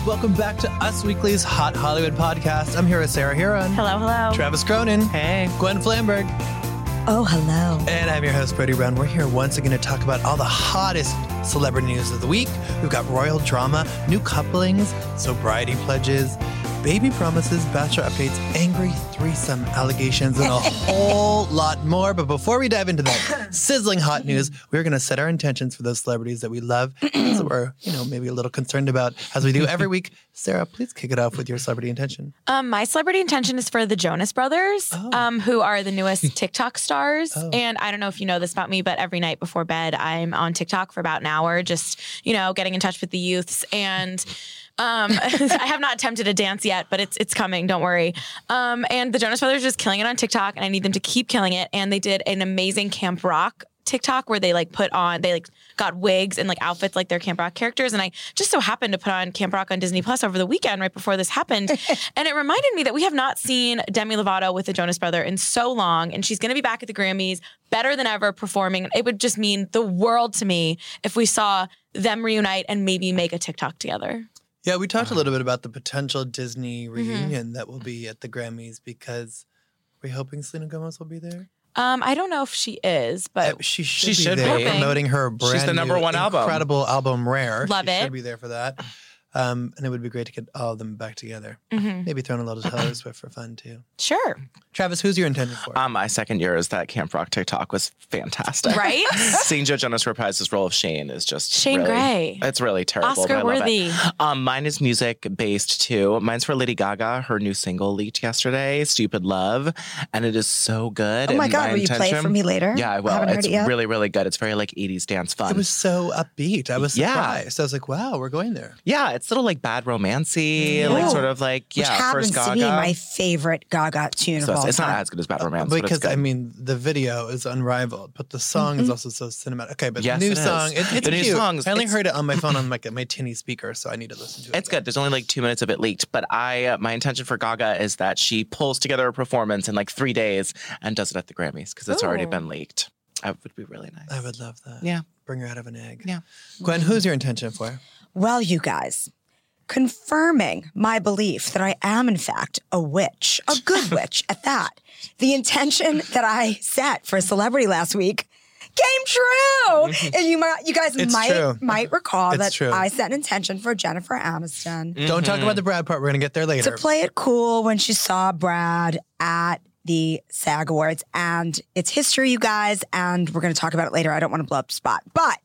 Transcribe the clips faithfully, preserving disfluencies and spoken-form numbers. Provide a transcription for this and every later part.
Welcome back to Us Weekly's Hot Hollywood podcast. I'm here with Sarah Huron. Hello, hello. Travis Cronin. Hey. Gwen Flamberg. Oh, hello. And I'm your host, Brody Brown. We're here once again to talk about all the hottest celebrity news of the week. We've got royal drama, new couplings, sobriety pledges, baby promises, bachelor updates, angry threesome allegations, and a whole lot more. But before we dive into that sizzling hot news, we're going to set our intentions for those celebrities that we love, those that we're, you know, maybe a little concerned about, as we do every week. Sarah, please kick it off with your celebrity intention. Um, my celebrity intention is for the Jonas Brothers, Oh. um, who are the newest TikTok stars. Oh. And I don't know if you know this about me, but every night before bed, I'm on TikTok for about an hour, just, you know, getting in touch with the youths. And um, I have not attempted a dance yet, but it's it's coming. Don't worry. Um, and the Jonas Brothers are just killing it on TikTok, and I need them to keep killing it. And they did an amazing Camp Rock TikTok where they like put on, they like got wigs and like outfits like their Camp Rock characters. And I just so happened to put on Camp Rock on Disney Plus over the weekend right before this happened. And it reminded me that we have not seen Demi Lovato with the Jonas Brother in so long. And she's going to be back at the Grammys better than ever performing. It would just mean the world to me if we saw them reunite and maybe make a TikTok together. Yeah, we talked a little bit about the potential Disney reunion mm-hmm. that will be at the Grammys because we're hoping Selena Gomez will be there. Um, I don't know if she is, but uh, she should she be should there be. promoting her brand She's the number new, one album. incredible album, Rare. Love she it. Should be there for that. Um, and it would be great to get all of them back together. Mm-hmm. Maybe throw in a little Taylor Swift for fun too. Sure. Travis, who's your intention for? Um, my second year is that Camp Rock TikTok was fantastic. Right? Seeing Joe Jonas reprise his role of Shane is just Shane really, Gray. It's really terrible. Oscar but I love worthy. it. Um, mine is music based too. Mine's for Lady Gaga. Her new single leaked yesterday, "Stupid Love," and it is so good. Oh my and God, will you play it for me later? Yeah, I will. I haven't heard It's it yet. really, really good. It's very like eighties dance fun. It was so upbeat. I was Yeah. surprised. I was like, wow, we're going there. yeah, it's little like bad romancy, like Ooh. sort of like Which yeah, happens first Gaga. to be my favorite Gaga tune So of it's, all it's time. not as good as Bad Romance, but it's Because, good. I mean, the video is unrivaled, but the song Mm-hmm. is also so cinematic. Okay, but Yes, the new it is. song, it, it's The new cute. songs, I only it's- heard it on my phone on like my tinny speaker, so I need to listen to it. It's good. There's only like two minutes of it leaked, but I uh, my intention for Gaga is that she pulls together a performance in like three days and does it at the Grammys because it's already Ooh. been leaked. That would be really nice. I would love that. Yeah. Bring her out of an egg. Yeah. Gwen, who's your intention for? Well, you guys, confirming my belief that I am, in fact, a witch, a good witch at that. The intention that I set for a celebrity last week came true. And you might, you guys It's might true. might recall It's that true. I set an intention for Jennifer Aniston Don't talk about the Brad part. We're going to get there later. to play it cool when she saw Brad at the SAG Awards. And it's history, you guys, and we're going to talk about it later. I don't want to blow up the spot. But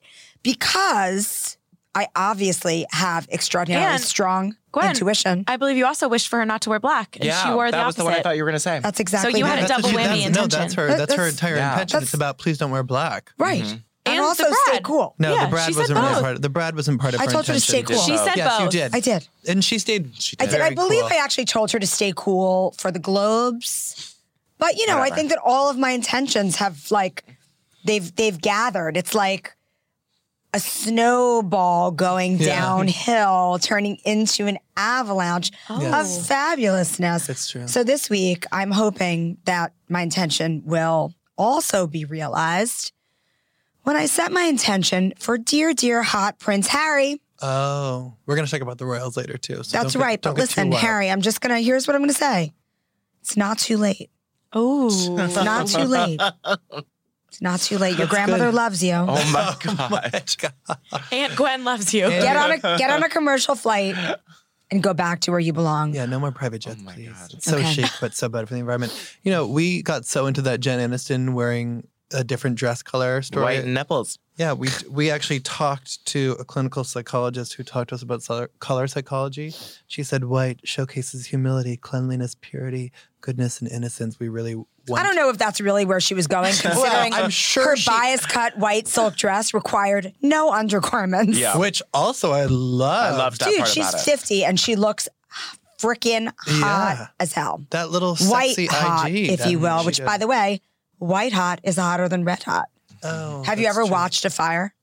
because I obviously have extraordinarily And strong Gwen, intuition. I believe you also wished for her not to wear black. And Yeah, she wore the that was opposite. the one I thought you were going to say. That's exactly you what had a it- double That's- whammy that's- intention. No, that's her. That's her That's- entire yeah. intention. That's- It's about please don't wear black. Right. Mm-hmm. And, And also the stay Brad. cool. No, Yeah, the Brad she said wasn't really both. part. Of, the Brad wasn't part of I her told her to intention. stay cool. She said yes, you both. did. I did. And she stayed. She I did. did. I Very believe cool. I actually told her to stay cool for the Globes. But you know, Whatever. I think that all of my intentions have like they've they've gathered. It's like a snowball going Yeah. downhill, turning into an avalanche Oh. of fabulousness. It's true. So this week, I'm hoping that my intention will also be realized when I set my intention for dear, dear hot Prince Harry. Oh, we're going to talk about the royals later too. So That's don't get- right. don't But get too listen, wild. Harry, I'm just going to, here's what I'm going to say. It's not too late. Ooh. It's not too late. It's not too late. Your That's grandmother good. loves you. Oh my God. Aunt Gwen loves you. Get on a get on a commercial flight and go back to where you belong. Yeah, no more private jets, Oh my please. God. It's so Okay. chic, but so bad for the environment. You know, we got so into that Jen Aniston wearing a different dress color story. White nipples. Yeah, we we actually talked to a clinical psychologist who talked to us about color- color psychology. She said white showcases humility, cleanliness, purity, goodness, and innocence. We really want. I don't know if that's really where she was going, considering I'm sure her she- bias cut white silk dress required no undergarments. Yeah. Which also I love. I loved that Dude, part she's about it. fifty and she looks freaking hot Yeah. as hell. that little White sexy hot, I G, if that you will, she which did. by the way, white hot is hotter than red hot. Oh, Have you that's ever true. watched a fire?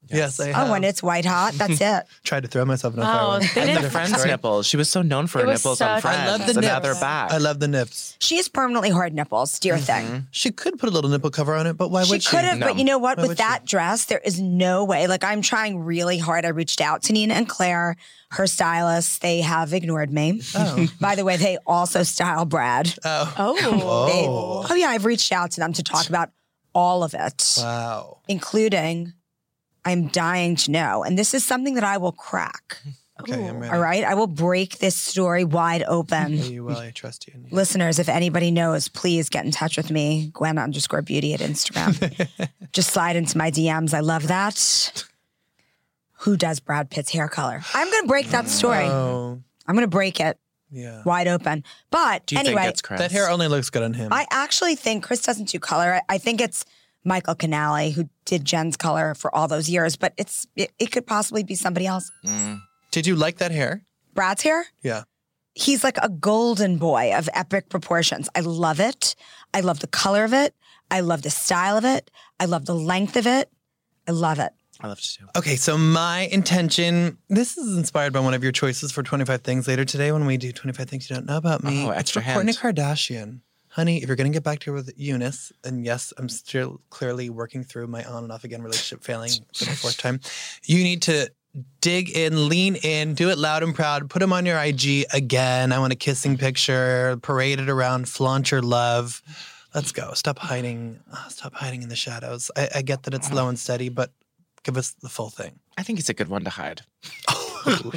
Yes, I have. Oh, when it's white hot, that's it. Tried to throw myself in a Oh, fire. once. they And didn't- the Friends Sorry. nipples. She was so known for It her was nipples on such- Friends. I love the and now nips. they're back. I love the nips. She has permanently hard nipples. Do your thing. She could put a little nipple cover on it, but why She would she? could have, No. but you know what? Why With would that dress, there is no way. Like, I'm trying really hard. I reached out to Nina and Claire, her stylists. They have ignored me. Oh. By the way, they also style Brad. Oh. Oh. They- Oh. oh, yeah. I've reached out to them to talk about all of it, Wow. including I'm dying to know. And this is something that I will crack. Okay, I'm ready. All right. I will break this story wide open. Yeah, you will. I trust you. Listeners, if anybody knows, please get in touch with me. Gwen underscore beauty at Instagram. Just slide into my D Ms. I love that. Who does Brad Pitt's hair color? I'm going to break that story. Oh, I'm going to break it yeah. wide open. But Do you anyway, think it's Chris? That hair only looks good on him. I actually think Chris doesn't do color. I, I think it's Michael Canale who did Jen's color for all those years, but it's it, it could possibly be somebody else. Mm. Did you like that hair? Brad's hair? Yeah. He's like a golden boy of epic proportions. I love it. I love the color of it. I love the style of it. I love the length of it. I love it. I love to do. Okay, so my intention, this is inspired by one of your choices for twenty-five things later today when we do twenty-five things you don't know about me. Oh, it's extra for Kourtney hint. Kardashian. Honey, if you're going to get back to her with Eunice, and yes, I'm still clearly working through my on and off again relationship failing for the fourth time, you need to dig in, lean in, do it loud and proud, put them on your I G again. I want a kissing picture, parade it around, flaunt your love. Let's go. Stop hiding. Oh, stop hiding in the shadows. I, I get that it's low and steady, but give us the full thing. I think he's a good one to hide. Oh,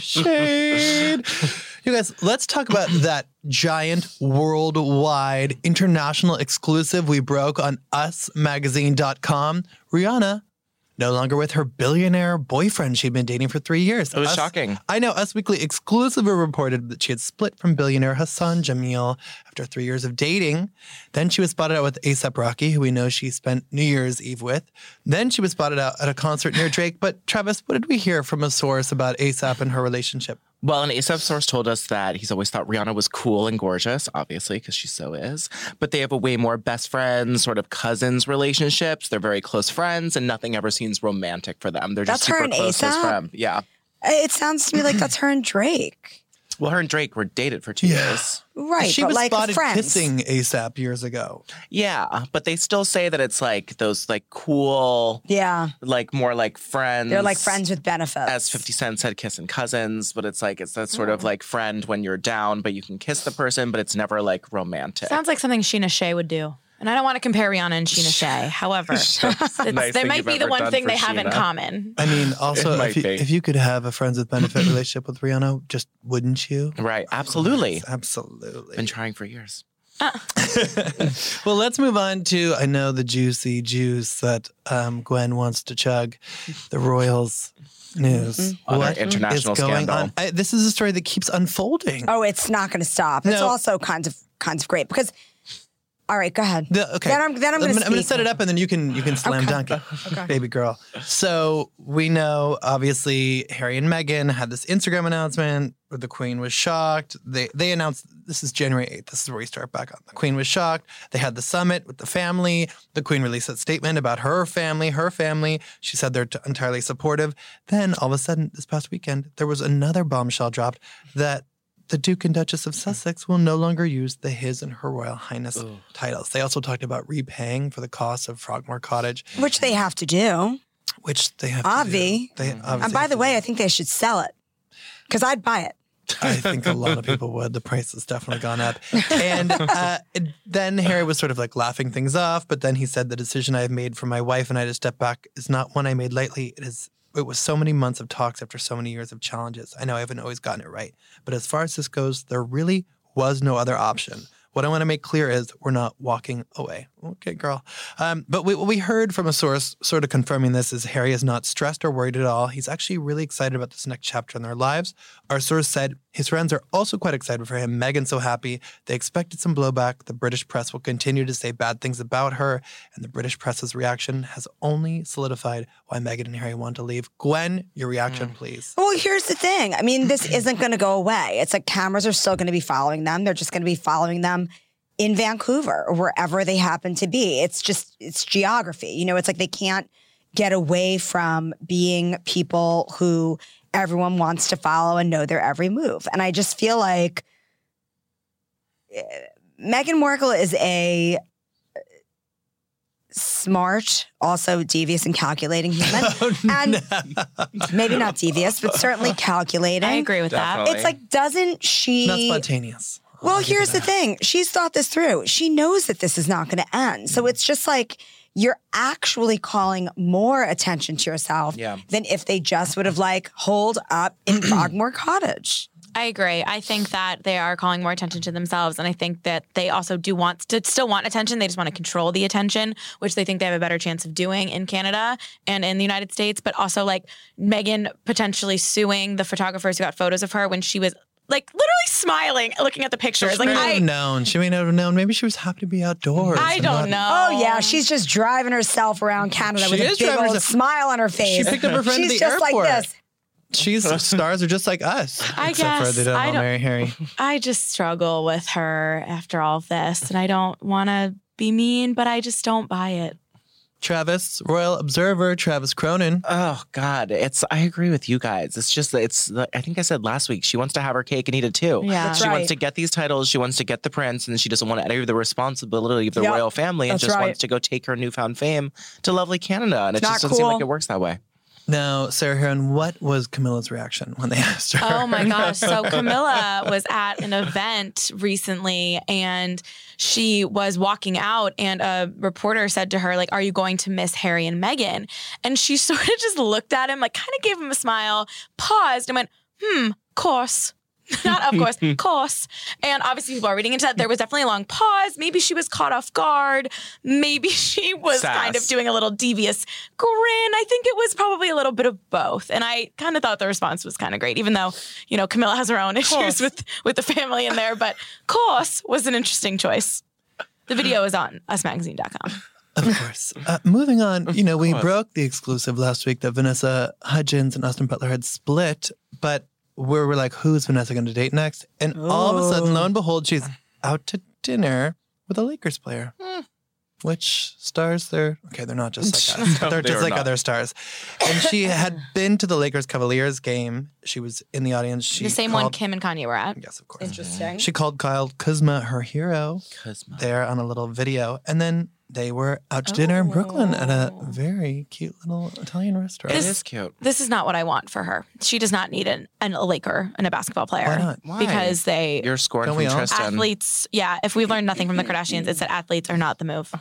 shade. You guys, let's talk about that giant worldwide international exclusive we broke on us magazine dot com. Rihanna no longer with her billionaire boyfriend she'd been dating for three years. It was Us- shocking. I know. Us Weekly exclusively reported that she had split from billionaire Hassan Jamil after three years of dating. Then she was spotted out with A$AP Rocky, who we know she spent New Year's Eve with. Then she was spotted out at a concert near Drake. But Travis, what did we hear from a source about A$AP and her relationship? Well, an A$AP source told us that he's always thought Rihanna was cool and gorgeous, obviously, because she so is. But they have a way more best friends, sort of cousins relationships. They're very close friends, and nothing ever seems romantic for them. They're just That's her super and close, close A$AP? friends. Yeah. It sounds to me like that's her and Drake. Well, her and Drake were dated for two Yeah. years. Right, she but was like spotted friends. kissing A$AP years ago. Yeah, but they still say that it's like those like cool, Yeah, like more like friends. they're like friends with benefits. As fifty Cent said, kissing cousins, but it's like it's that sort of like friend when you're down, but you can kiss the person, but it's never like romantic. Sounds like something Sheena Shea would do. And I don't want to compare Rihanna and Sheena Shea. However, it's, Nice that thing might you've be the ever one done thing for they have in Sheena. common. I mean, also, It might if you, be. if you could have a friends with benefit relationship with Rihanna, just wouldn't you? Right, absolutely. Yes, absolutely. Been trying for years. Well, let's move on to, I know, the juicy juice that um, Gwen wants to chug, the Royals news. On our What international is going scandal. on? I, this is a story that keeps unfolding. Oh, it's not going to stop. It's No. also kinds of kinds of great because. All right, go ahead. The- okay. Then I'm then I'm going to I'm gonna speak. set it up and then you can you can slam Okay. dunk it, baby girl. So we know, obviously, Harry and Meghan had this Instagram announcement where the Queen was shocked. They they announced, this is January eighth. This is where we start back on. The Queen was shocked. They had the summit with the family. The Queen released a statement about her family, her family. She said they're t- entirely supportive. Then all of a sudden, this past weekend, there was another bombshell dropped that the Duke and Duchess of Sussex will no longer use the His and Her Royal Highness titles. They also talked about repaying for the cost of Frogmore Cottage, Which they have to do. which they have Avi. to do. They And obviously by have the to way, do. I think they should sell it because I'd buy it. I think a lot of people would. The price has definitely gone up. And uh, it- then Harry was sort of like laughing things off, but then he said, the decision I've made for my wife and I to step back is not one I made lightly. It is It was so many months of talks after so many years of challenges. I know I haven't always gotten it right. But as far as this goes, there really was no other option. What I want to make clear is we're not walking away. Okay, girl. Um, but we, what we heard from a source sort of confirming this is Harry is not stressed or worried at all. He's actually really excited about this next chapter in their lives. Our source said his friends are also quite excited for him. Meghan's so happy. They expected some blowback. The British press will continue to say bad things about her. And the British press's reaction has only solidified why Meghan and Harry want to leave. Gwen, your reaction, please. Well, here's the thing. I mean, this isn't going to go away. It's like cameras are still going to be following them. They're just going to be following them in Vancouver or wherever they happen to be. It's just, it's geography. You know, it's like they can't get away from being people who everyone wants to follow and know their every move. And I just feel like Meghan Markle is a smart, also devious and calculating human. Oh, and no. maybe not devious, but certainly calculating. I agree with Definitely. that. It's like, doesn't she... Not spontaneous. Well, I'll give you here's the that. thing. She's thought this through. She knows that this is not going to end. So it's just like you're actually calling more attention to yourself Yeah. than if they just would have like holed up in Frogmore Cottage. I agree. I think that they are calling more attention to themselves. And I think that they also do want to still want attention. They just want to control the attention, which they think they have a better chance of doing in Canada and in the United States. But also like Meghan potentially suing the photographers who got photos of her when she was like literally smiling, looking at the pictures. She Like may not I, have known. She may not have known. Maybe she was happy to be outdoors. I and don't not- know. Oh, yeah. She's just driving herself around Canada She with a is big driving old herself- smile on her face. She picked up her friend She's at the just airport. like this. She's stars are just like us. I except for guess. they don't I all don't- marry Harry. I just struggle with her after all of this. And I don't want to be mean, but I just don't buy it. Travis, Royal Observer, Travis Cronin. Oh God, it's. I agree with you guys. It's just. It's. I think I said last week. She wants to have her cake and eat it too. Yeah. That's she right. wants to get these titles. She wants to get the prince, and she doesn't want any of the responsibility of the Yep. royal family, and That's just right. wants to go take her newfound fame to lovely Canada. And it It's just not doesn't seem cool. like it works that way. Now, Sarah Heron, what was Camilla's reaction when they asked her? Oh my gosh. So Camilla was at an event recently and she was walking out and a reporter said to her, like, are you going to miss Harry and Meghan? And she sort of just looked at him, like kind of gave him a smile, paused and went, hmm, course. Not of course, course. And obviously people are reading into that. There was definitely a long pause. Maybe she was caught off guard. Maybe she was Sass. kind of doing a little devious grin. I think it was probably a little bit of both. And I kind of thought the response was kind of great, even though, you know, Camilla has her own issues with, with the family in there. But course was an interesting choice. The video is on us magazine dot com. Of course. Uh, moving on, you know, we course. broke the exclusive last week that Vanessa Hudgens and Austin Butler had split, but we were like, who's Vanessa going to date next? And all of a sudden, lo and behold, she's out to dinner with a Lakers player. Which stars they're okay, they're not just like us. No, they're they just are like not. other stars. And she had been to the Lakers Cavaliers game. She was in the audience. She The same one called- Kim and Kanye were at. Yes, of course. Interesting. She called Kyle Kuzma her hero Kuzma. there on a little video. And then they were out to dinner in Brooklyn at a very cute little Italian restaurant. It This- is cute. This is not what I want for her. She does not need an, an a Laker and a basketball player. Why not? Why? Because they You're scoring Don't from we all? Tristan. athletes, yeah, if we've learned nothing from the Kardashians, it's that athletes are not the move.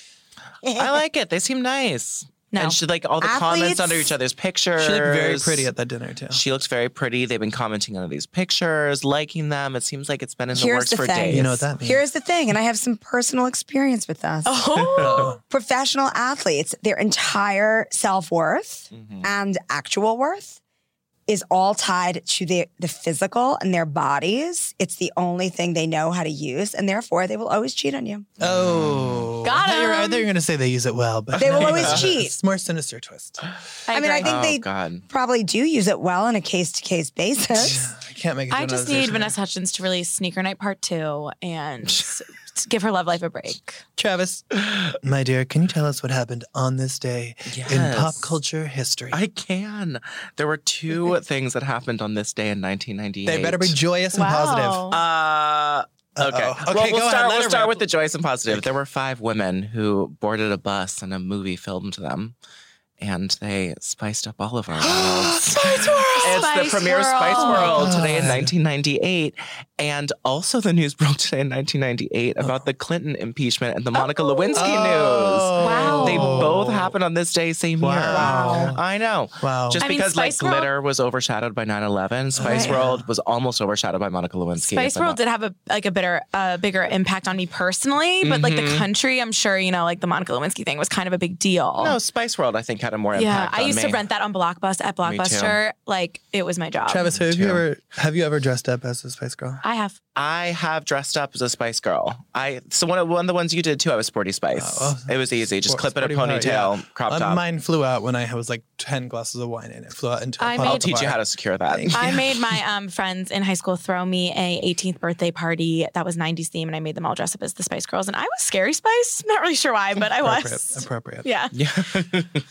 I like it. They seem nice. No. And she like all the Athletes- comments under each other's pictures. She looked very pretty at that dinner, too. She looks very pretty. They've been commenting on these pictures, liking them. It seems like it's been in the Here's works the for thing. days. You know what that means. Here's the thing, and I have some personal experience with this. Oh, Professional athletes, their entire self-worth Mm-hmm. and actual worth is all tied to the, the physical and their bodies. It's the only thing they know how to use, and therefore they will always cheat on you. Oh. Got I thought you were- I him. thought you were going to say they use it well, but They will always cheat. It's a more sinister twist. I, I mean, I agree. think Oh, they God. probably do use it well on a case-to-case basis. I can't make it. to I just another need station. Vanessa Hudgens to release Sneaker Night Part Two and s- give her love life a break. Travis, my dear, can you tell us what happened on this day in Yes. pop culture history? I can. There were two things that happened on this day in nineteen ninety-eight. they better be joyous and positive. Uh, okay. Uh-oh. Okay, well, we'll go ahead. start, Let we'll her start rip. with the joyous and positive. There were five women who boarded a bus and a movie filmed them. And they spiced up all of our worlds. Spice World! It's Spice the premiere World. Spice World Oh, today in God. nineteen ninety-eight. And also the news broke today in nineteen ninety-eight about the Clinton impeachment and the Monica Lewinsky Oh. Wow. news. They both happened on this day, same Wow. year. Wow. I know. Wow. Just I mean, because like Spice World- glitter was overshadowed by nine eleven, Spice Right. World was almost overshadowed by Monica Lewinsky. Spice if I'm World not- did have a like a bitter, uh, bigger impact on me personally, but like the country, I'm sure you know, like the Monica Lewinsky thing was kind of a big deal. No, Spice World I think had a more yeah, impact I on used me. to rent that on Blockbuster at too. Blockbuster. Like it was my job. Travis, have too. you ever have you ever dressed up as a Spice Girl? I have. I have dressed up as a Spice Girl. I so one of, one of the ones you did too. I was Sporty Spice. Oh, it was easy. Just Sport- clip it a sporty ponytail, part, yeah. crop Uh, top. Mine flew out when I was like ten glasses of wine in it. Flew out into a I puddle made- I'll at the teach you bar. how to secure that. Thank I Yeah. made my um, friends in high school throw me a eighteenth birthday party that was nineties theme, and I made them all dress up as the Spice Girls, and I was Scary Spice. Not really sure why, but I Appropriate. was. Appropriate. Yeah. Yeah.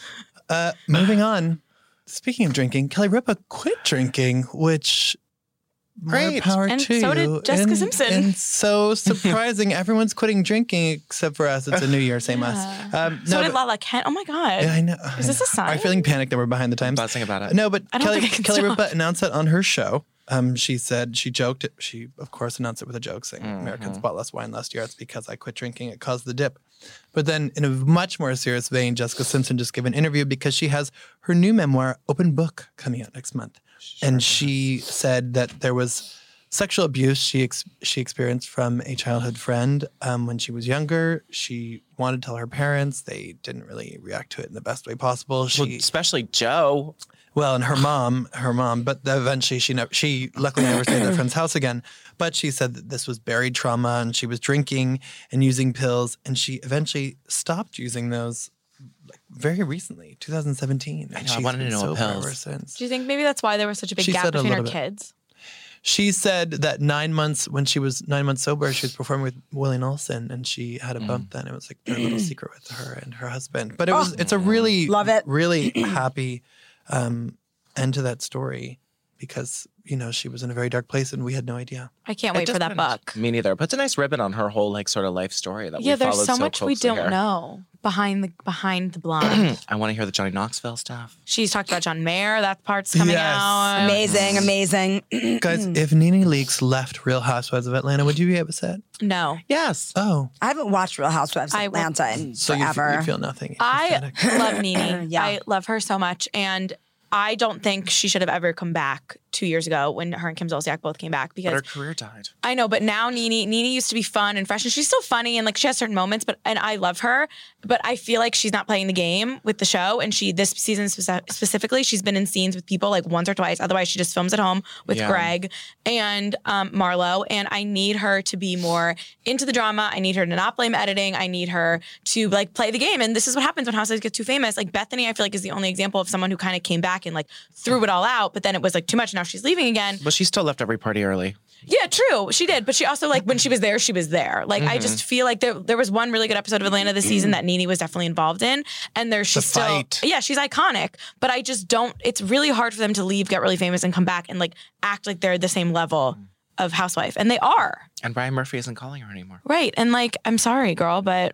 Uh, moving on. Speaking of drinking, Kelly Ripa quit drinking, which more Great. power And to so you. did Jessica and, Simpson. And so surprising. Everyone's quitting drinking except for us. It's a new year, same us. Um, So no, did but- Lala Kent. Oh my God. Yeah, I know. Is this a sign? Are you feeling panicked that we're behind the times? Buzzing about it. No, but I don't Kelly, think I can Kelly stop. Ripa announced that on her show. Um, she said, she joked, it, she of course announced it with a joke saying, Mm-hmm. Americans bought less wine last year. It's because I quit drinking. It caused the dip. But then in a much more serious vein, Jessica Simpson just gave an interview because she has her new memoir, Open Book, coming out next month. And she said that there was sexual abuse she ex- she experienced from a childhood friend um, when she was younger. She wanted to tell her parents. They didn't really react to it in the best way possible. She, Well, especially Joe. well, and her mom, her mom, but eventually she never, she luckily never stayed at their friend's house again. But she said that this was buried trauma and she was drinking and using pills. And she eventually stopped using those like very recently, two thousand seventeen. I And know, I she's wanted to been know what sober pills. ever since. Do you think maybe that's why there was such a big She gap said a between her little bit. kids? She said that nine months, when she was nine months sober, she was performing with Willie Nelson, and she had a bump then. It was like their little secret with her and her husband. But it was, it's a really, Love it. really happy um, end to that story because, you know, she was in a very dark place and we had no idea. I can't It wait for just that didn't- book. Me neither. Puts a nice ribbon on her whole like sort of life story that Yeah, we there's followed so much we closely don't here. know behind the behind the blind. I want to hear the Johnny Knoxville stuff. She's talked about John Mayer. That part's coming Yes. out. Amazing, amazing. Guys, if Nene Leakes left Real Housewives of Atlanta, would you be upset? No, Yes. Oh, I haven't watched Real Housewives of I will- Atlanta in so you, f- forever. you feel nothing. I Pathetic. love Nene. Yeah. I love her so much, and I don't think she should have ever come back two years ago when her and Kim Zolciak both came back But because her career died. I know, but now Nene, Nene used to be fun and fresh, and she's still funny and like she has certain moments. But and I love her, but I feel like she's not playing the game with the show. And she this season speci- specifically, she's been in scenes with people like once or twice. Otherwise, she just films at home with Yeah. Greg and um, Marlo. And I need her to be more into the drama. I need her to not blame editing. I need her to like play the game. And this is what happens when Housewives get too famous. Like Bethany, I feel like is the only example of someone who kind of came back and like threw it all out, but then it was like too much. Now she's leaving again. But she still left every party early. Yeah, true. She did. But she also, like, when she was there, she was there. Like, I just feel like there there was one really good episode of Atlanta this season that Nene was definitely involved in. And there's she's The still, fight. yeah, she's iconic. But I just don't, it's really hard for them to leave, get really famous, and come back and, like, act like they're the same level of housewife. And they are. And Brian Murphy isn't calling her anymore. Right. And, like, I'm sorry, girl, but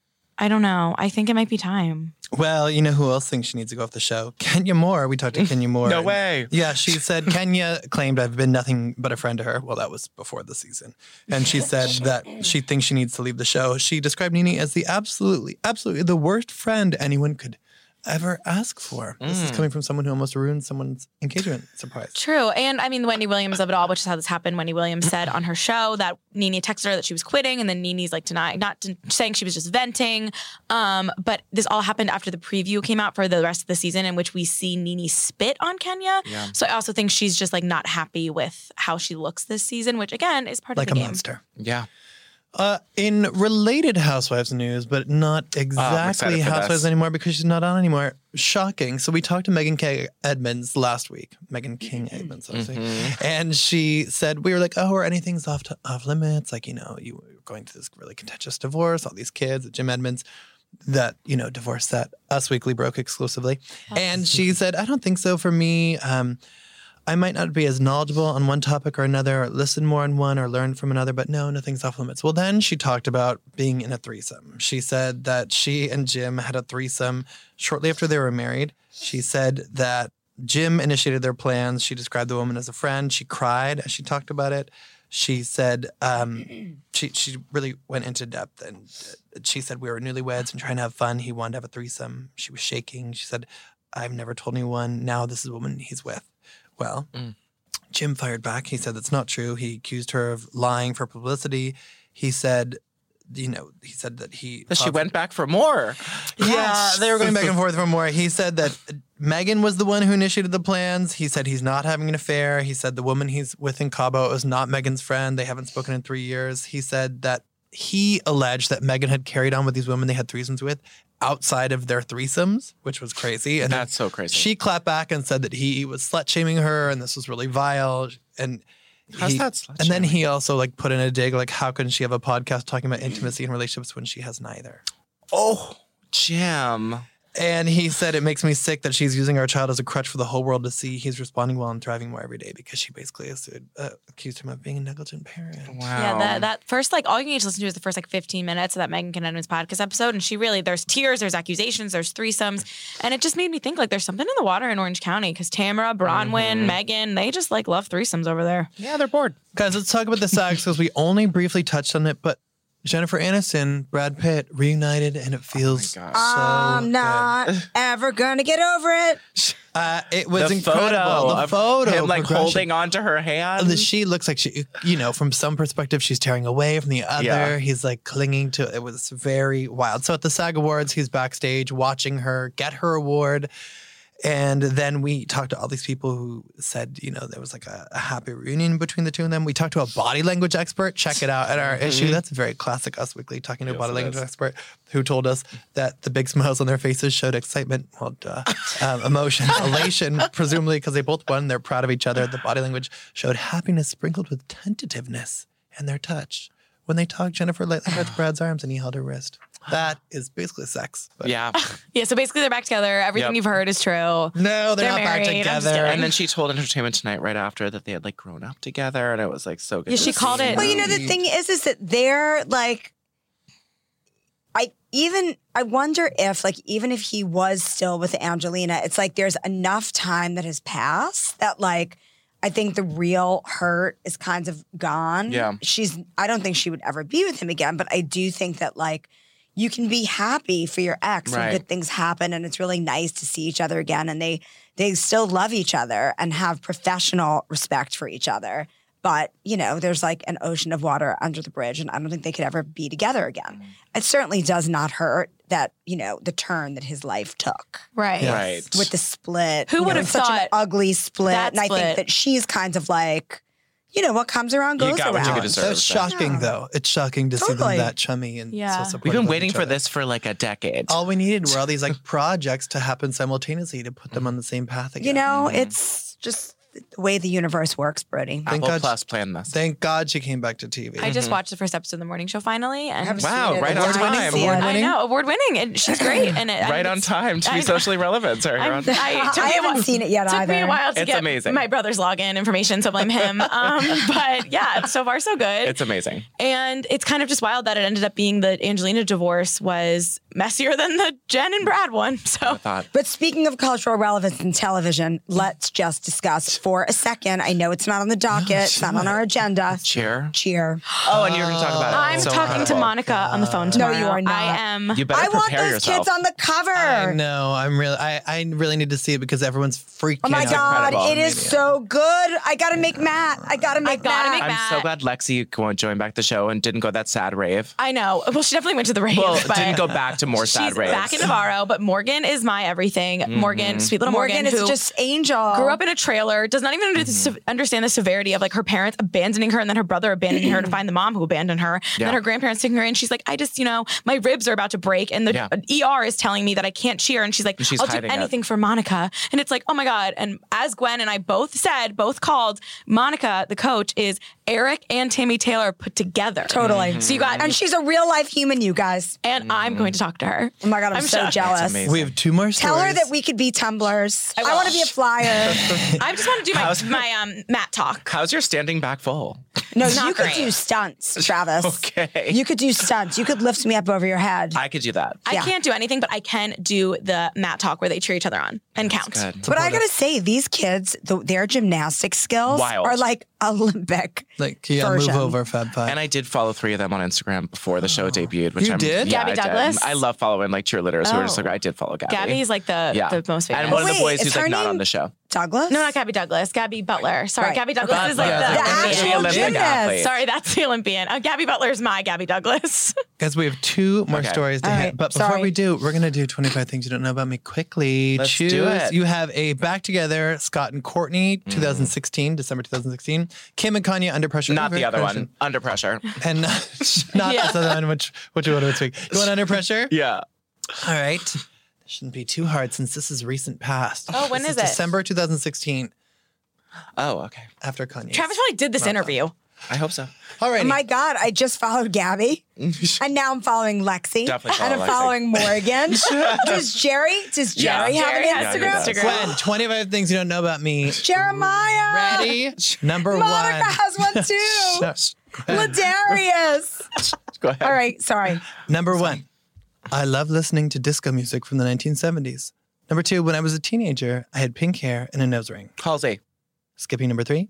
I don't know. I think it might be time. Well, you know who else thinks she needs to go off the show? Kenya Moore. We talked to Kenya Moore. No and- way. Yeah, she said Kenya claimed I've been nothing but a friend to her. Well, that was before the season. And she said that she thinks she needs to leave the show. She described Nene as the absolutely, absolutely the worst friend anyone could ever ask for. This is coming from someone who almost ruined someone's engagement. Surprise. True. And I mean, the Wendy Williams of it all, which is how this happened. Wendy Williams said on her show that Nene texted her that she was quitting, and then Nene's like denying, not de- saying she was just venting. Um, but this all happened after the preview came out for the rest of the season, in which we see Nene spit on Kenya. Yeah. So I also think she's just like not happy with how she looks this season, which again is part Like of a the game. monster. Yeah. Uh, in related Housewives news, but not exactly excited for Housewives this. anymore because she's not on anymore. Shocking. So we talked to Megan K. Edmonds last week. Megan King Edmonds, obviously. And she said, we were like, oh, are anything's off to, off limits? Like, you know, you were going through this really contentious divorce, all these kids, Jim Edmonds, that, you know, divorce that Us Weekly broke exclusively. And she said, I don't think so for me. Um, I might not be as knowledgeable on one topic or another, or listen more on one or learn from another, but no, nothing's off limits. Well, then she talked about being in a threesome. She said that she and Jim had a threesome shortly after they were married. She said that Jim initiated their plans. She described the woman as a friend. She cried as she talked about it. She said um, she she really went into depth, and she said we were newlyweds and trying to have fun. He wanted to have a threesome. She was shaking. She said, I've never told anyone. Now this is a woman he's with. Well, Mm. Jim fired back. He said that's not true. He accused her of lying for publicity. He said, you know, he said that he... But she went back for more. Yeah, they were going back and forth for more. He said that Megan was the one who initiated the plans. He said he's not having an affair. He said the woman he's with in Cabo is not Megan's friend. They haven't spoken in three years. He said that he alleged that Megan had carried on with these women they had threesomes with outside of their threesomes, which was crazy. And then That's so crazy. she clapped back and said that he was slut shaming her and this was really vile. And How's he- that slut And then shaming? he also like put in a dig like, how can she have a podcast talking about intimacy and relationships when she has neither? Oh, Jim. And he said, it makes me sick that she's using our child as a crutch for the whole world to see. He's responding well and thriving more every day because she basically uh, accused him of being a negligent parent. Wow. Yeah, that, that first, like, all you need to listen to is the first, like, fifteen minutes of that Megan Edmonds podcast episode. And she really, there's tears, there's accusations, there's threesomes. And it just made me think, like, there's something in the water in Orange County because Tamara, Bronwyn, Mm-hmm. Megan, they just, like, love threesomes over there. Yeah, they're bored. Guys, let's talk about the SAGs because we only briefly touched on it, but Jennifer Aniston, Brad Pitt reunited, and it feels so gosh. I'm good. not ever gonna get over it. Uh, it was The incredible. photo the of photo him like progression. holding onto her hand. The, she looks like she, you know, from some perspective, she's tearing away from the other. Yeah. He's like clinging to it. It was very wild. So at the SAG Awards, he's backstage watching her get her award. And then we talked to all these people who said, you know, there was like a, a happy reunion between the two of them. We talked to a body language expert. Check it out at our issue. That's very classic Us Weekly, talking to a Yes, body it language is. expert who told us that the big smiles on their faces showed excitement, well, duh, um, emotion, elation, presumably because they both won. They're proud of each other. The body language showed happiness sprinkled with tentativeness in their touch. When they talked, Jennifer lightly touched Brad's arms and he held her wrist. That is basically sex. But yeah. Yeah, so basically they're back together. Everything Yep. you've heard is true. No, they're, They're not back married. I'm just together. kidding. And then she told Entertainment Tonight right after that they had like grown up together, and it was like so good. Yeah, to she see. called it- Well, you know, the thing is, is that they're like, I even, I wonder if, like, even if he was still with Angelina, it's like there's enough time that has passed that, like, I think the real hurt is kind of gone. Yeah. She's, I don't think she would ever be with him again, but I do think that, like, you can be happy for your ex when Right. good things happen, and it's really nice to see each other again, and they they still love each other and have professional respect for each other. But, you know, there's like an ocean of water under the bridge, and I don't think they could ever be together again. It certainly does not hurt that, you know, the turn that his life took Right. Yeah. Right. with the split. Who you know, would have it's such an thought ugly split. that And I split- think that she's kind of like, you know, what comes around You goes got what you around. could deserve. It's shocking, Yeah. though. It's shocking to see Totally. them that chummy and Yeah. so supportive We've been of waiting each for other. this for like a decade. All we needed were all these like projects to happen simultaneously to put them on the same path again. You know, it's just the way the universe works, Brody. Thank Apple God- Plus planned this. Thank God she came back to T V. I just watched the first episode of the morning show finally, and haven't Wow, seen it. right I on wanna time. see it. Award I winning? know, award winning, and she's great. And it, I right mean, on it's- time to I be know. socially relevant. Sorry, I'm- Ron. I, took I me a while- haven't seen it yet took either. me a while to It's get amazing. my brother's login information, so blame him. Um, but yeah, so far so good. It's amazing. And it's kind of just wild that it ended up being the Angelina divorce was messier than the Jen and Brad one. So I thought. But speaking of cultural relevance in television, let's just discuss for a second. I know it's not on the docket, it's not on our agenda. Cheer. Cheer. Oh, and you're going to talk about it. I'm So talking to incredible. Monica on the phone No, tomorrow. you are not. I am. You better I want prepare those yourself. kids on the cover. I know. I'm really. I, I really need to see it because everyone's freaking Oh my out. God, incredible. it is so good. I gotta make Matt. I gotta make gotta Matt. make I'm Matt. so glad Lexi won't join back the show and didn't go that sad rave. I know. Well, she definitely went to the rave. Well, but didn't go back to more sad she's raves. back in Navarro, but Morgan is my everything. Morgan, sweet little Morgan, Morgan is who just angel. grew up in a trailer, does not even under- Mm-hmm. understand the severity of like her parents abandoning her and then her brother abandoning her to find the mom who abandoned her. And Yeah. then her grandparents taking her in. She's like, I just, you know, my ribs are about to break. And the Yeah. E R is telling me that I can't cheer. And she's like, She's I'll do hiding it. anything for Monica. And it's like, oh my God. And as Gwen and I both said, both called, Monica, the coach, is Eric and Tammy Taylor put together. Totally. So you got, And she's a real life human, you guys. and I'm going to talk to her. Oh my God, I'm, I'm so shocked. jealous. That's amazing. We have two more stories. Tell her that we could be tumblers. I, will. want to be a flyer. I just want to do my, How's- my um, Matt talk. How's your standing back full? No, Not you could great. do stunts, Travis. Okay. You could do stunts. You could lift me up over your head. I could do that. I Yeah. can't do anything, but I can do the Matt talk where they cheer each other on and count. Good. But I gotta say, these kids, the, their gymnastic skills Wild. are like Olympic. Like, yeah, version. move over, Fab Five. And I did follow three of them on Instagram before the show debuted. Which You I'm, did? Yeah, Gabby I did. Douglas? I love following like cheerleaders who are just Oh. like, I did follow Gabby. Gabby's like the, yeah. the most famous. And one of Wait, the boys is who's her like not name- on the show. Douglas? No, not Gabby Douglas. Gabby Butler. Sorry, Right. Gabby Douglas is like Yeah, the, the actual The Olympic gymnast. athlete. Sorry, that's the Olympian. Uh, Gabby Butler is my Gabby Douglas. Guys, we have two more Okay. stories to All hit. right, But before sorry. we do, we're going to do twenty-five things you don't know about me quickly. Let's Choose. do it. You have a back together, Scott and Courtney, twenty sixteen, December twenty sixteen. Kim and Kanye, Under Pressure. Not Very the other question. one. Under pressure. And not, not Yeah. this other one, which, which one this week. You want Under Pressure? Yeah. All right. This shouldn't be too hard since this is recent past. Oh, when This is it? December twenty sixteen, Oh, okay. after Kanye. Travis probably did this interview. I hope so. All right. Oh my God, I just followed Gabby. And now I'm following Lexi. Definitely follow and I'm Lexi. following Morgan. Does Jerry, does Yeah. Jerry have Jerry an has an Instagram? Instagram. Gwen, twenty-five things you don't know about me. Jeremiah. Ready? Number Monica one. has one too. Shush. Gwen. Ladarius. Go ahead. All right, sorry. Number one. I love listening to disco music from the nineteen seventies. Number two, when I was a teenager, I had pink hair and a nose ring. Halsey. Skipping number three.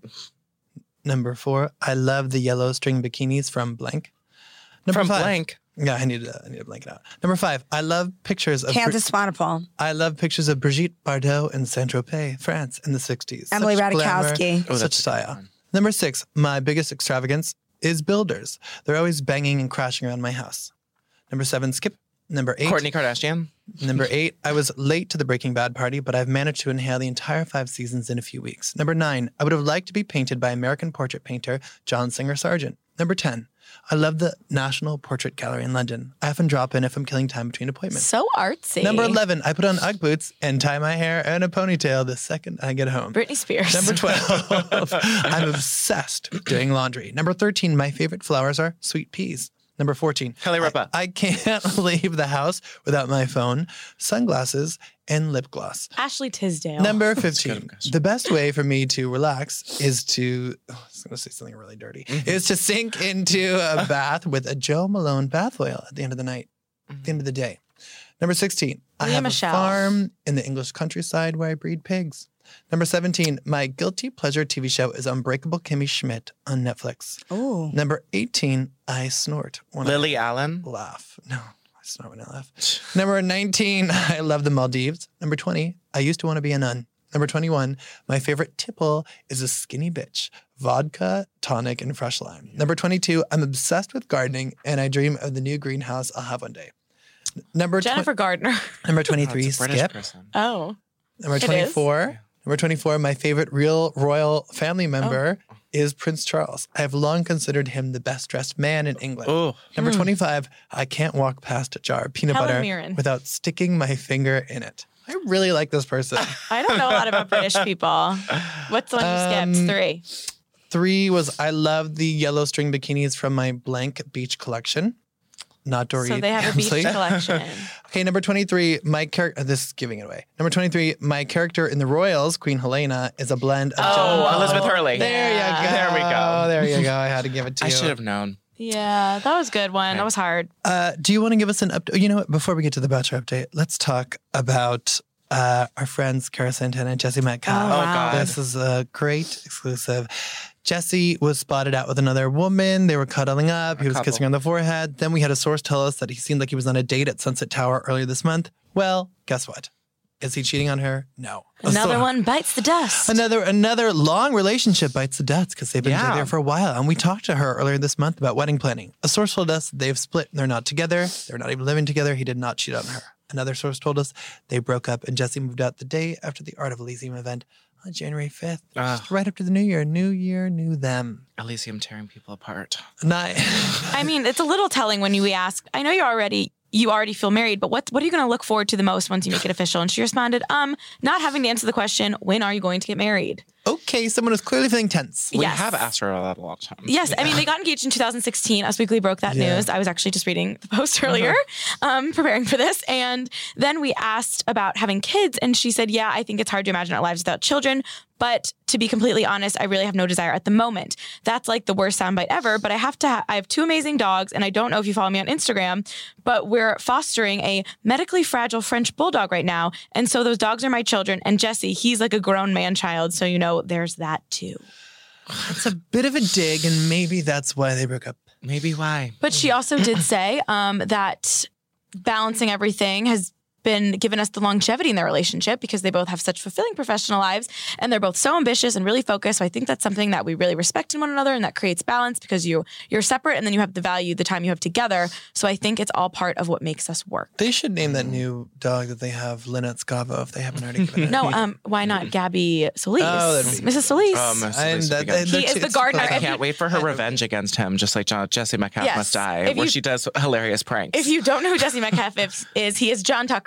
Number four, I love the yellow string bikinis from blank. Number From five. blank. Yeah, I need to I need to blank it out. Number five, I love pictures of Candace Swanepoel. I love pictures of Brigitte Bardot in Saint-Tropez, France in the sixties. Emily Such glamour, Ratajkowski. Oh, such that's a good style. one. Number six, my biggest extravagance is builders. They're always banging and crashing around my house. Number seven, skip. Number eight. Kourtney Kardashian. Number eight, I was late to the Breaking Bad party, but I've managed to inhale the entire five seasons in a few weeks. Number nine, I would have liked to be painted by American portrait painter John Singer Sargent. Number ten, I love the National Portrait Gallery in London. I often drop in if I'm killing time between appointments. So artsy. Number eleven, I put on Ugg boots and tie my hair in a ponytail the second I get home. Britney Spears. Number twelve, I'm obsessed with doing laundry. Number thirteen, my favorite flowers are sweet peas. Number fourteen, Kelly Ripa. I, I can't leave the house without my phone, sunglasses, and lip gloss. Ashley Tisdale. Number good fifteen, question. the best way for me to relax is to, oh, I was going to say something really dirty, Mm-hmm. is to sink into a bath with a Joe Malone bath oil at the end of the night, at the end of the day. Number sixteen, I Leah have Michele. a farm in the English countryside where I breed pigs. Number seventeen, my guilty pleasure T V show is Unbreakable Kimmy Schmidt on Netflix. Ooh. Number eighteen, I snort when Lily Allen. I laugh. No, I snort when I laugh. Number nineteen, I love the Maldives. Number twenty, I used to want to be a nun. Number twenty-one, my favorite tipple is a skinny bitch. Vodka, tonic, and fresh lime. Number twenty-two, I'm obsessed with gardening and I dream of the new greenhouse I'll have one day. Number twen- Jennifer Gardner. Number Oh, twenty-three, it's a British skip. person. Oh. Number It is? twenty-four. Number twenty-four, my favorite real royal family member is Prince Charles. I have long considered him the best dressed man in England. Oh. Number twenty-five, I can't walk past a jar of peanut Helen butter Mirren. without sticking my finger in it. I really like this person. I don't know a lot about British people. What's the one you Um, skipped? Three. Three was I love the yellow string bikinis from my blank beach collection. Not Dorit. So they have a beach Hemsley. collection. Okay, number twenty-three, my character, this is giving it away. Number twenty-three, my character in the Royals, Queen Helena, is a blend of Oh, Joan- Elizabeth Hurley. There you Yeah. go. There we go. There you go. I had to give it to I you. should have known. Yeah, that was a good one. That was hard. Uh, do you want to give us an update? You know what? Before we get to the Bachelor update, let's talk about uh, our friends Cara Santana and Jesse Metcalf. Oh, wow. God. This is a great exclusive. Jesse was spotted out with another woman. They were cuddling up. He was couple. kissing her on the forehead. Then we had a source tell us that he seemed like he was on a date at Sunset Tower earlier this month. Well, guess what? Is he cheating on her? No. Another So- one bites the dust. Another another long relationship bites the dust because they've been Yeah. together for a while. And we talked to her earlier this month about wedding planning. A source told us they've split and they're not together. They're not even living together. He did not cheat on her. Another source told us they broke up and Jesse moved out the day after the Art of Elysium event on January fifth. Ah. Just right after the new year. New year, new them. Elysium tearing people apart. Not, I mean, it's a little telling when you we ask, I know you're already you already feel married, but what what are you going to look forward to the most once you make it official? And she responded, um, not having to answer the question, when are you going to get married? okay, someone is clearly feeling tense. We Yes. have asked her that a lot of times. Yes, I mean, they got engaged in two thousand sixteen. Us Weekly broke that Yeah. news. I was actually just reading the post earlier, um, preparing for this. And then we asked about having kids, and she said, yeah, I think it's hard to imagine our lives without children. But to be completely honest, I really have no desire at the moment. That's like the worst soundbite ever. But I have to. Ha- I have two amazing dogs, and I don't know if you follow me on Instagram, but we're fostering a medically fragile French bulldog right now, and so those dogs are my children. And Jesse, he's like a grown man child, so you know there's that too. It's a bit of a dig, and maybe that's why they broke up. Maybe why? But she also did say um, that balancing everything has been given us the longevity in their relationship because they both have such fulfilling professional lives and they're both so ambitious and really focused. So I think that's something that we really respect in one another and that creates balance because you you're separate and then you have the value the time you have together. So I think it's all part of what makes us work. They should name that new dog that they have Lynette Scavo if they haven't already given it. No, um, why not Gabby Solis? Oh, that'd be- Missus Solis. Um, And Solis that- began- they're He is too- the it's gardener. close I If enough. can't wait for her revenge against him, just like John, Jesse Metcalf Yes. Must Die, If where you- she does hilarious pranks. If you don't know who Jesse Metcalf is, is, he is John Tucker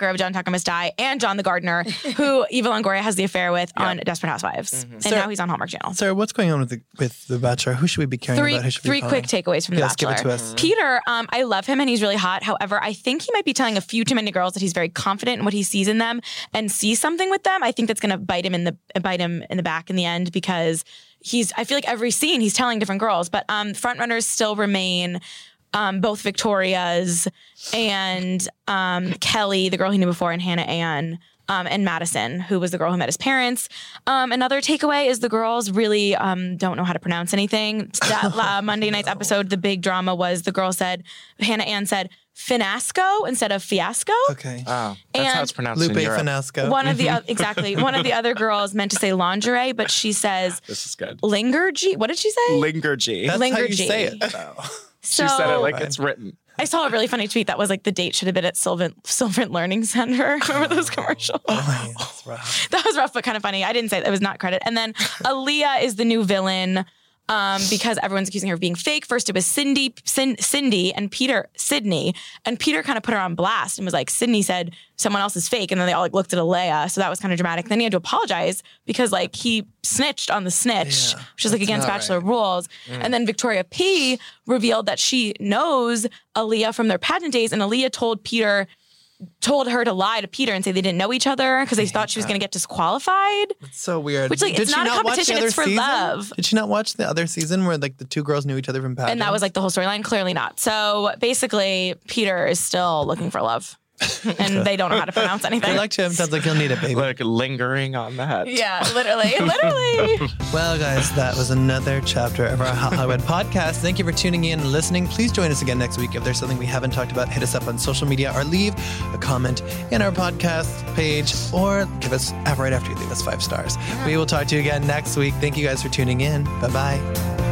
of John Tucker Must Die, and John the Gardener, who Eva Longoria has the affair with yeah. on Desperate Housewives. Mm-hmm. And Sarah, now he's on Hallmark Channel. Sarah, what's going on with the, with the Bachelor? Who should we be caring three, about? Who should three be quick takeaways from The yes, Bachelor. Give it to us. Peter, um, I love him and he's really hot. However, I think he might be telling a few too many girls that he's very confident in what he sees in them and sees something with them. I think that's going to bite him in the bite him in the back in the end because he's. I feel like every scene he's telling different girls, but um, front runners still remain. Um, both Victoria's and um, Kelly, the girl he knew before, and Hannah Ann. Um, and Madison, who was the girl who met his parents. Um, another takeaway is the girls really um, don't know how to pronounce anything. That uh, Monday night's episode, the big drama was the girl said, Hannah Ann said, Finasco instead of Fiasco. Okay. Oh, that's and how it's pronounced Lupe in Europe. Finasco. One of the uh, exactly one of the other girls meant to say lingerie, but she says this is good. Lingergy. What did she say? Lingergy. That's Lingergy. how you say it, though. So, she said it like it's written. I saw a really funny tweet that was like the date should have been at Sylvan Sylvan Learning Center. Remember those commercials? Oh, that's rough. That was rough, but kind of funny. I didn't say that. It was not credit. And then Aaliyah is the new villain um, because everyone's accusing her of being fake. First it was Cindy, Cin- Cindy and Peter, Sydney. And Peter kind of put her on blast and was like, Sydney said someone else is fake. And then they all like looked at Aaliyah. So that was kind of dramatic. Then he had to apologize because like he snitched on the snitch, Yeah, which is like against Bachelor right. rules. Mm. And then Victoria P revealed that she knows Aaliyah from their pageant days. And Aaliyah told Peter... told her to lie to Peter and say they didn't know each other because they thought she was going to get disqualified. It's so weird. Which, like, Did it's she not a watch the competition, other it's for season? love. Did she not watch the other season where like the two girls knew each other from pageants? And that was like the whole storyline? Clearly not. So basically, Peter is still looking for love. And they don't know how to pronounce anything. Good luck to him. Sounds like he'll need a baby. Like lingering on that. Yeah, literally. Literally. Well, guys, that was another chapter of our Hot Hollywood podcast. Thank you for tuning in and listening. Please join us again next week. If there's something we haven't talked about, hit us up on social media or leave a comment in our podcast page or give us right after you leave us five stars. We will talk to you again next week. Thank you guys for tuning in. Bye-bye.